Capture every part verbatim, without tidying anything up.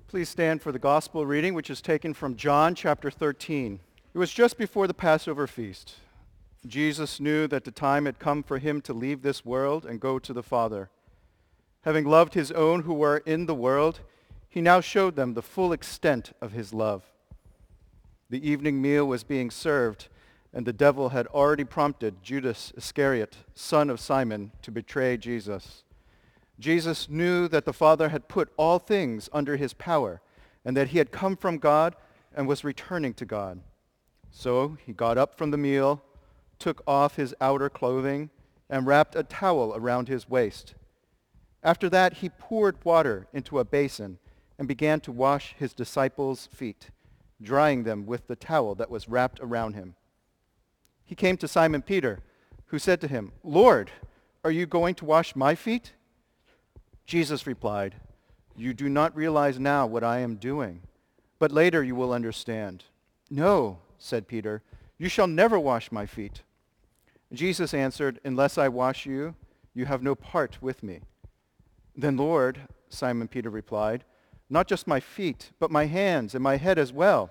Please stand for the gospel reading, which is taken from John chapter thirteen. It was just before the Passover feast. Jesus knew that the time had come for him to leave this world and go to the Father. Having loved his own who were in the world, he now showed them the full extent of his love. The evening meal was being served, and the devil had already prompted Judas Iscariot, son of Simon, to betray Jesus. Jesus knew that the Father had put all things under his power, and that he had come from God and was returning to God. So he got up from the meal, took off his outer clothing, and wrapped a towel around his waist. After that, he poured water into a basin and began to wash his disciples' feet, drying them with the towel that was wrapped around him. He came to Simon Peter, who said to him, "Lord, are you going to wash my feet?" Jesus replied, "You do not realize now what I am doing, but later you will understand." "No," said Peter, "you shall never wash my feet." Jesus answered, "Unless I wash you, you have no part with me." "Then, Lord," Simon Peter replied, "not just my feet, but my hands and my head as well."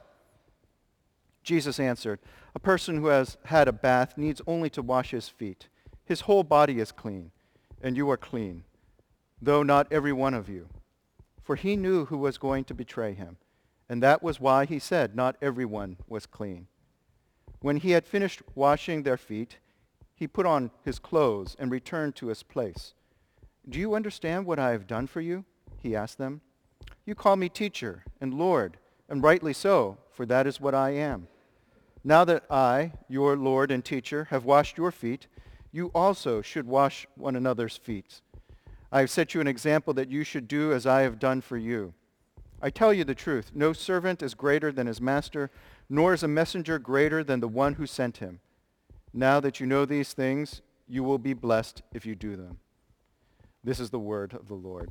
Jesus answered, "A person who has had a bath needs only to wash his feet. His whole body is clean, and you are clean, though not every one of you." For he knew who was going to betray him, and that was why he said not everyone was clean. When he had finished washing their feet, he put on his clothes and returned to his place. "Do you understand what I have done for you?" he asked them. "You call me teacher and Lord, and rightly so, for that is what I am. Now that I, your Lord and teacher, have washed your feet, you also should wash one another's feet. I have set you an example that you should do as I have done for you. I tell you the truth, no servant is greater than his master, nor is a messenger greater than the one who sent him. Now that you know these things, you will be blessed if you do them." This is the word of the Lord.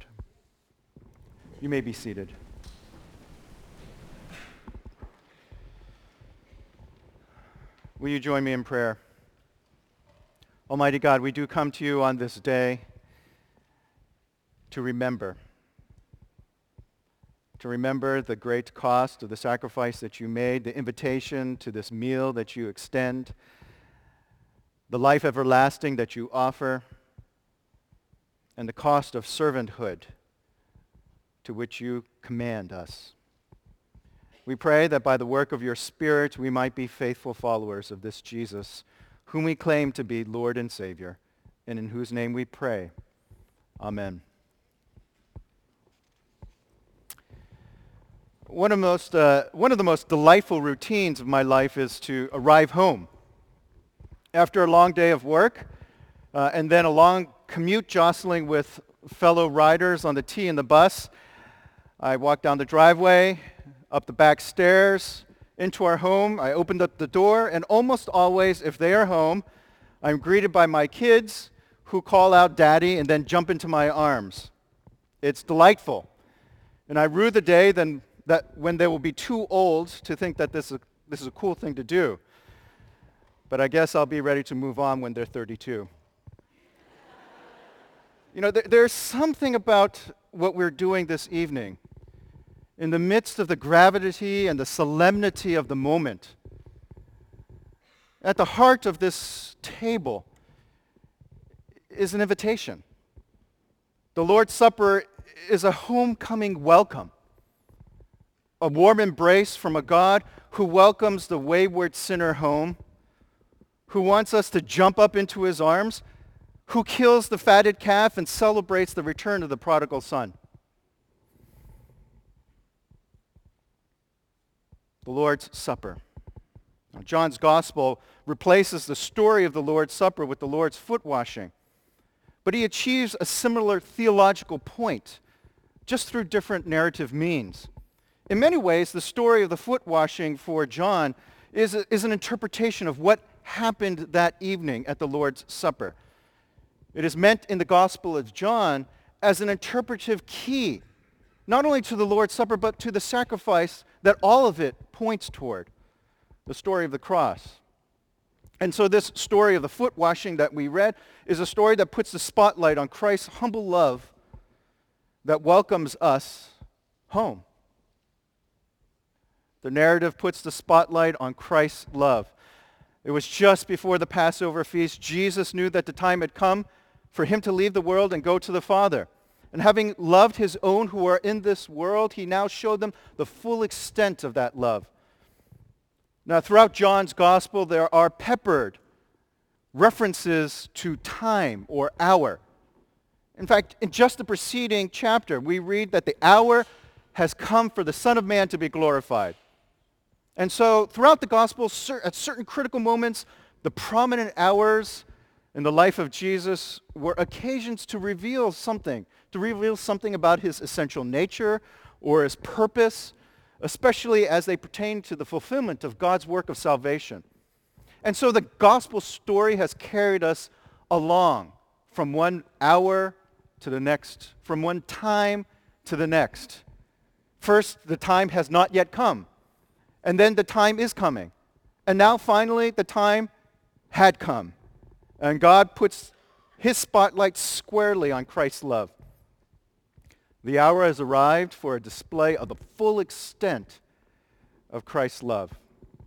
You may be seated. Will you join me in prayer? Almighty God, we do come to you on this day to remember. To remember the great cost of the sacrifice that you made, the invitation to this meal that you extend, the life everlasting that you offer, and the cost of servanthood to which you command us. We pray that by the work of your Spirit we might be faithful followers of this Jesus, whom we claim to be Lord and Savior, and in whose name we pray. Amen. One of, most, uh, one of the most delightful routines of my life is to arrive home. After a long day of work, uh, and then a long commute jostling with fellow riders on the T and the bus, I walk down the driveway, up the back stairs, into our home. I opened up the door, and almost always, if they are home, I'm greeted by my kids who call out "Daddy" and then jump into my arms. It's delightful. And I rue the day then that when they will be too old to think that this is, this is a cool thing to do. But I guess I'll be ready to move on when they're thirty-two. You know, th- there's something about what we're doing this evening. In the midst of the gravity and the solemnity of the moment, at the heart of this table is an invitation. The Lord's Supper is a homecoming welcome, a warm embrace from a God who welcomes the wayward sinner home, who wants us to jump up into his arms, who kills the fatted calf and celebrates the return of the prodigal son. The Lord's Supper. Now, John's Gospel replaces the story of the Lord's Supper with the Lord's foot washing, but he achieves a similar theological point, just through different narrative means. In many ways, the story of the foot washing for John is, a, is an interpretation of what happened that evening at the Lord's Supper. It is meant in the Gospel of John as an interpretive key, not only to the Lord's Supper, but to the sacrifice that all of it points toward, the story of the cross. And so this story of the foot washing that we read is a story that puts the spotlight on Christ's humble love that welcomes us home. The narrative puts the spotlight on Christ's love. It was just before the Passover feast. Jesus knew that the time had come for him to leave the world and go to the Father. And having loved his own who are in this world, he now showed them the full extent of that love. Now, throughout John's gospel, there are peppered references to time or hour. In fact, in just the preceding chapter, we read that the hour has come for the Son of Man to be glorified. And so, throughout the gospel, at certain critical moments, the prominent hours in the life of Jesus were occasions to reveal something, to reveal something about his essential nature or his purpose, especially as they pertain to the fulfillment of God's work of salvation. And so the gospel story has carried us along from one hour to the next, from one time to the next. First, the time has not yet come, and then the time is coming. And now finally, the time had come. And God puts his spotlight squarely on Christ's love. The hour has arrived for a display of the full extent of Christ's love.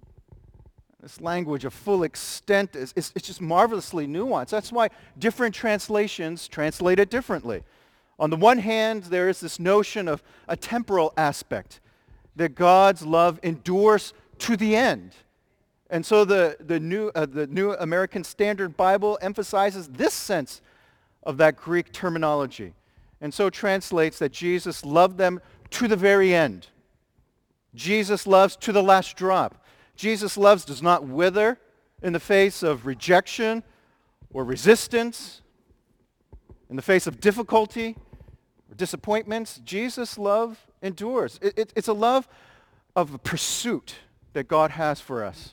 This language of full extent is, is it's just marvelously nuanced. That's why different translations translate it differently. On the one hand, there is this notion of a temporal aspect, that God's love endures to the end. And so the, the, new, uh, the New American Standard Bible emphasizes this sense of that Greek terminology. And so translates that Jesus loved them to the very end. Jesus loves to the last drop. Jesus' love does not wither in the face of rejection or resistance, in the face of difficulty or disappointments. Jesus' love endures. It, it, it's a love of a pursuit that God has for us.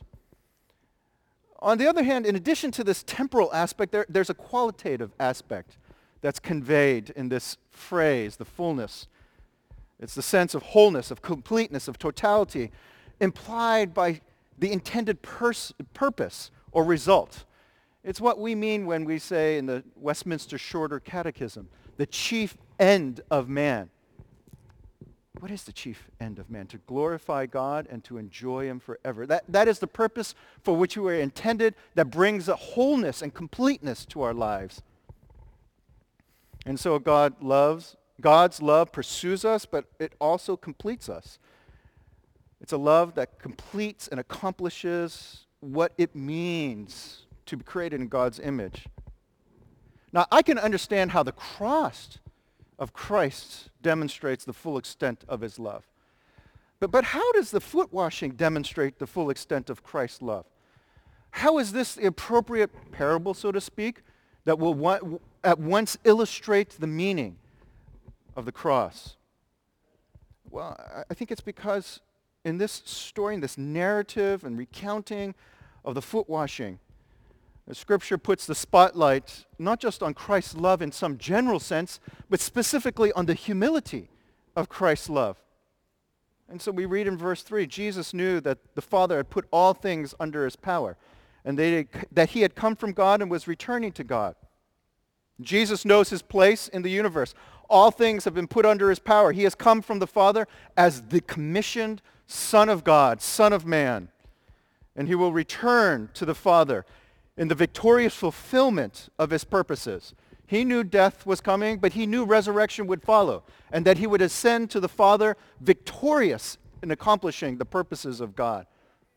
On the other hand, in addition to this temporal aspect, there, there's a qualitative aspect that's conveyed in this phrase, the fullness. It's the sense of wholeness, of completeness, of totality, implied by the intended pers- purpose or result. It's what we mean when we say in the Westminster Shorter Catechism, the chief end of man. What is the chief end of man? To glorify God and to enjoy him forever. That, that is the purpose for which we were intended, that brings a wholeness and completeness to our lives. And so God loves, God's love pursues us, but it also completes us. It's a love that completes and accomplishes what it means to be created in God's image. Now, I can understand how the cross of Christ demonstrates the full extent of his love. But, but how does the foot washing demonstrate the full extent of Christ's love? How is this the appropriate parable, so to speak, that will one, at once illustrate the meaning of the cross? Well, I think it's because in this story, in this narrative and recounting of the foot washing, the Scripture puts the spotlight not just on Christ's love in some general sense, but specifically on the humility of Christ's love. And so we read in verse three, Jesus knew that the Father had put all things under his power, and they, that he had come from God and was returning to God. Jesus knows his place in the universe. All things have been put under his power. He has come from the Father as the commissioned Son of God, Son of Man. And he will return to the Father in the victorious fulfillment of his purposes. He knew death was coming, but he knew resurrection would follow, and that he would ascend to the Father victorious in accomplishing the purposes of God.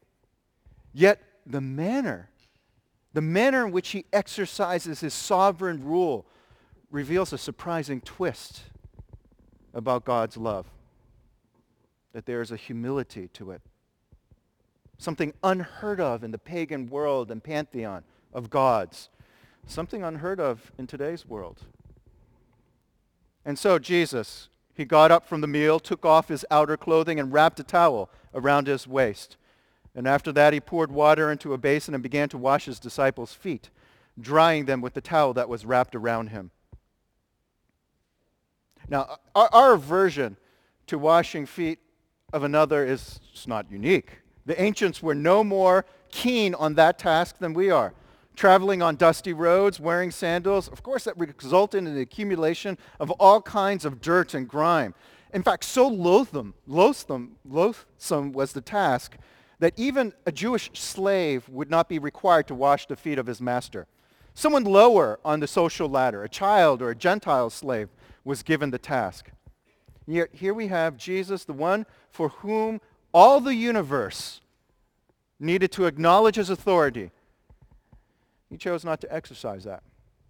Yet the manner, the manner in which he exercises his sovereign rule reveals a surprising twist about God's love, that there is a humility to it. Something unheard of in the pagan world and pantheon of gods. Something unheard of in today's world. And so Jesus, he got up from the meal, took off his outer clothing, and wrapped a towel around his waist. And after that, he poured water into a basin and began to wash his disciples' feet, drying them with the towel that was wrapped around him. Now, our, our aversion to washing feet of another is it's not unique. The ancients were no more keen on that task than we are. Traveling on dusty roads, wearing sandals, of course that resulted in the accumulation of all kinds of dirt and grime. In fact, so loathsome, loathsome, loathsome was the task that even a Jewish slave would not be required to wash the feet of his master. Someone lower on the social ladder, a child or a Gentile slave, was given the task. Yet here we have Jesus, the one for whom all the universe needed to acknowledge his authority. He chose not to exercise that.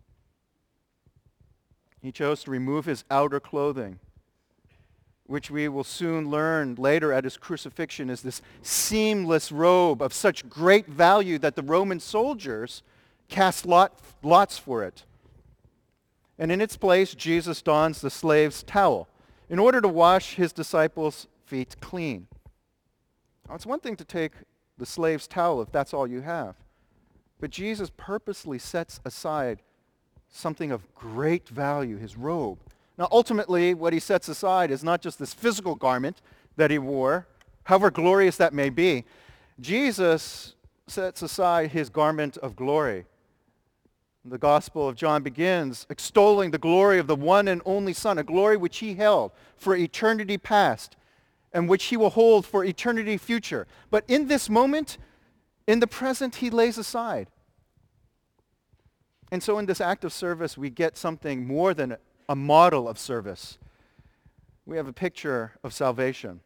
He chose to remove his outer clothing, which we will soon learn later at his crucifixion is this seamless robe of such great value that the Roman soldiers cast lot, lots for it. And in its place, Jesus dons the slave's towel in order to wash his disciples' feet clean. Now, it's one thing to take the slave's towel if that's all you have, but Jesus purposely sets aside something of great value, his robe. Now, ultimately, what he sets aside is not just this physical garment that he wore, however glorious that may be. Jesus sets aside his garment of glory. The Gospel of John begins extolling the glory of the one and only Son, a glory which he held for eternity past and which he will hold for eternity future. But in this moment, in the present, he lays aside. And so in this act of service, we get something more than a model of service. We have a picture of salvation.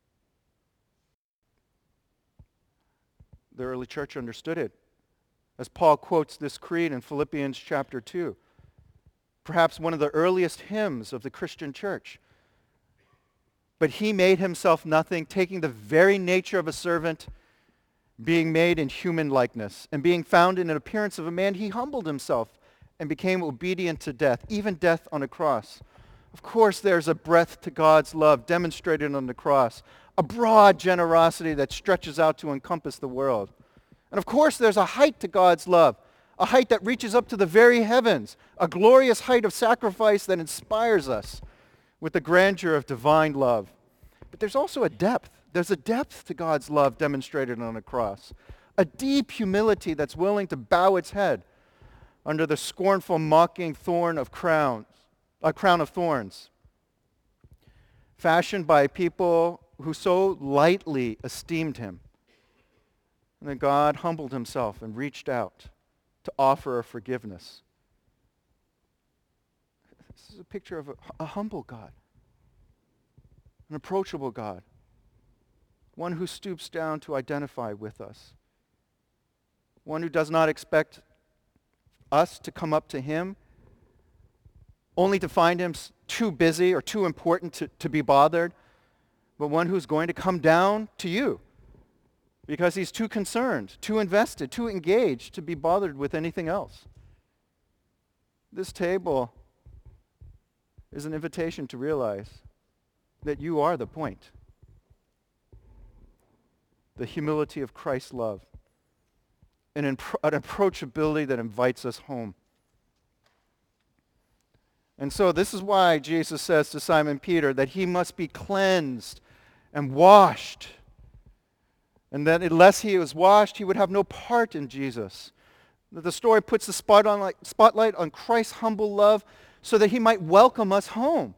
The early church understood it, as Paul quotes this creed in Philippians chapter two, perhaps one of the earliest hymns of the Christian church. But he made himself nothing, taking the very nature of a servant, being made in human likeness, and being found in an appearance of a man, he humbled himself and became obedient to death, even death on a cross. Of course, there's a breadth to God's love demonstrated on the cross, a broad generosity that stretches out to encompass the world. And of course, there's a height to God's love, a height that reaches up to the very heavens, a glorious height of sacrifice that inspires us with the grandeur of divine love. But there's also a depth. There's a depth to God's love demonstrated on the cross, a deep humility that's willing to bow its head under the scornful, mocking thorn of crowns, a crown of thorns, fashioned by people who so lightly esteemed him. And then God humbled himself and reached out to offer a forgiveness. This is a picture of a, a humble God, an approachable God, one who stoops down to identify with us, one who does not expect us to come up to him only to find him too busy or too important to, to be bothered, but one who's going to come down to you because he's too concerned, too invested, too engaged to be bothered with anything else. This table is an invitation to realize that you are the point. The humility of Christ's love, an, impro- an approachability that invites us home. And so this is why Jesus says to Simon Peter that he must be cleansed and washed, and that unless he was washed, he would have no part in Jesus. The story puts the spot on, like, spotlight on Christ's humble love so that he might welcome us home.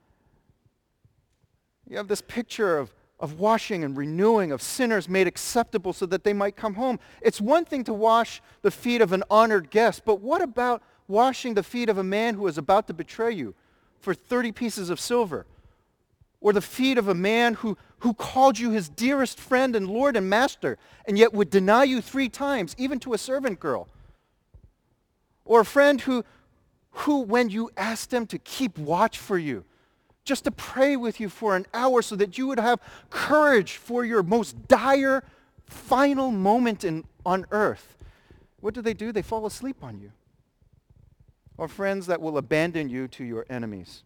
You have this picture of of washing and renewing of sinners made acceptable so that they might come home. It's one thing to wash the feet of an honored guest, but what about washing the feet of a man who is about to betray you for thirty pieces of silver? Or the feet of a man who, who called you his dearest friend and Lord and Master, and yet would deny you three times, even to a servant girl? Or a friend who, who when you asked him to keep watch for you, just to pray with you for an hour so that you would have courage for your most dire, final moment in, on earth. What do they do? They fall asleep on you. Or friends that will abandon you to your enemies.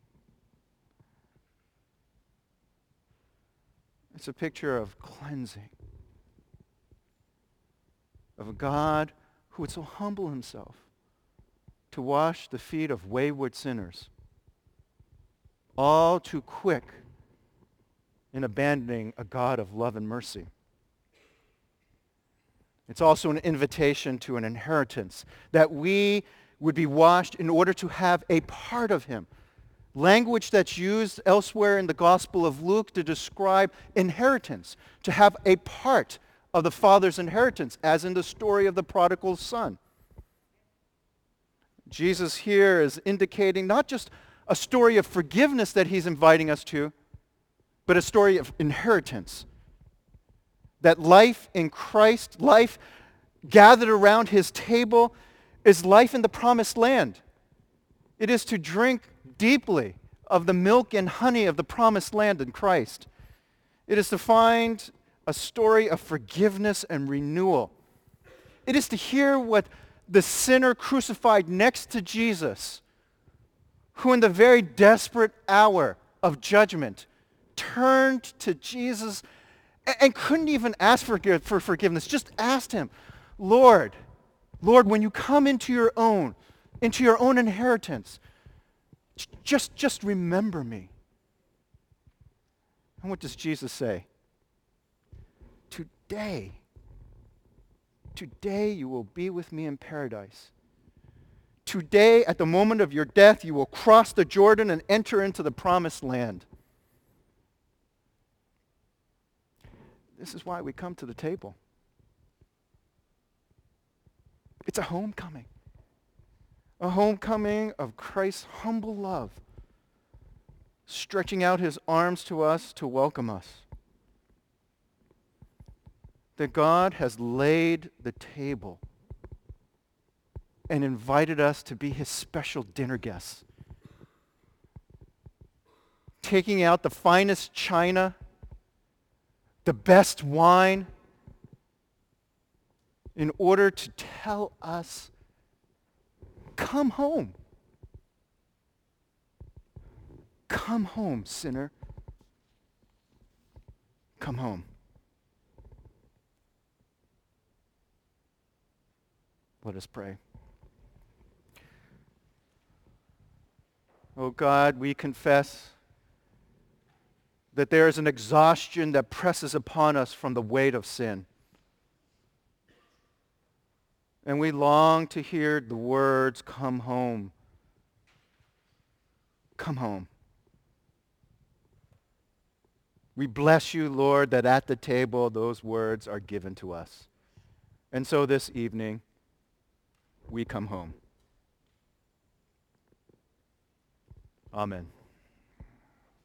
It's a picture of cleansing, of a God who would so humble himself to wash the feet of wayward sinners, all too quick in abandoning a God of love and mercy. It's also an invitation to an inheritance, that we would be washed in order to have a part of him, language that's used elsewhere in the Gospel of Luke to describe inheritance, to have a part of the Father's inheritance, as in the story of the prodigal son. Jesus here is indicating not just a story of forgiveness that he's inviting us to, but a story of inheritance. That life in Christ, life gathered around his table, is life in the promised land. It is to drink deeply of the milk and honey of the promised land in Christ. It is to find a story of forgiveness and renewal. It is to hear what the sinner crucified next to Jesus, who in the very desperate hour of judgment turned to Jesus and, and couldn't even ask for, for forgiveness, just asked him, Lord, Lord, when you come into your own, into your own inheritance, just, just remember me. And what does Jesus say? Today, today you will be with me in paradise. Today, at the moment of your death, you will cross the Jordan and enter into the promised land. This is why we come to the table. It's a homecoming. A homecoming of Christ's humble love, stretching out his arms to us to welcome us. That God has laid the table and invited us to be his special dinner guests. Taking out the finest china, the best wine, in order to tell us, come home. Come home, sinner. Come home. Let us pray. Oh God, we confess that there is an exhaustion that presses upon us from the weight of sin. And we long to hear the words, come home. Come home. We bless you, Lord, that at the table those words are given to us. And so this evening, we come home. Amen.